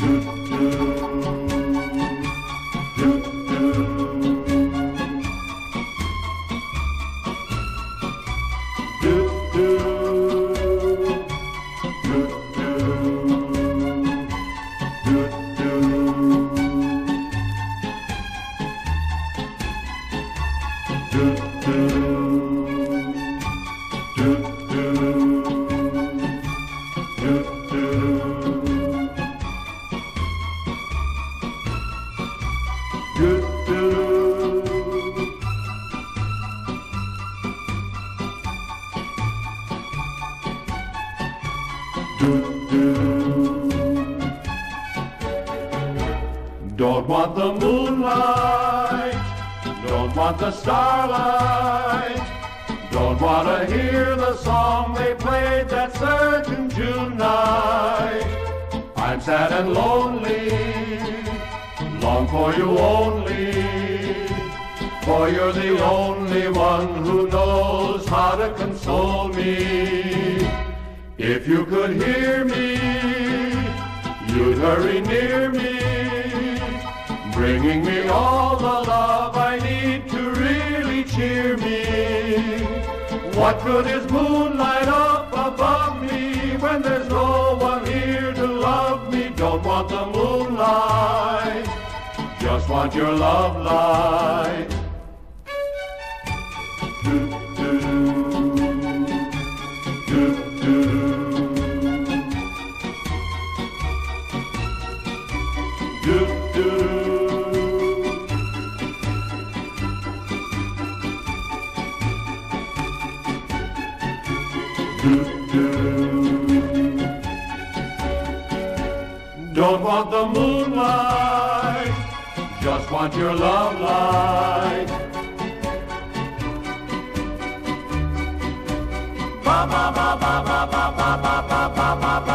Don't want the moonlight, don't want the starlight, don't want to hear the song they played that certain June night. I'm sad and lonely, long for you only, for you're the only one who knows how to console me. If you could hear me, you'd hurry near me, bringing me all the love I need to really cheer me. What good is moonlight up above me when there's no one here to love me? Don't want the moonlight, just want your love light. Don't want the moonlight, just want your love light. Ba ba ba ba ba ba ba ba ba ba ba.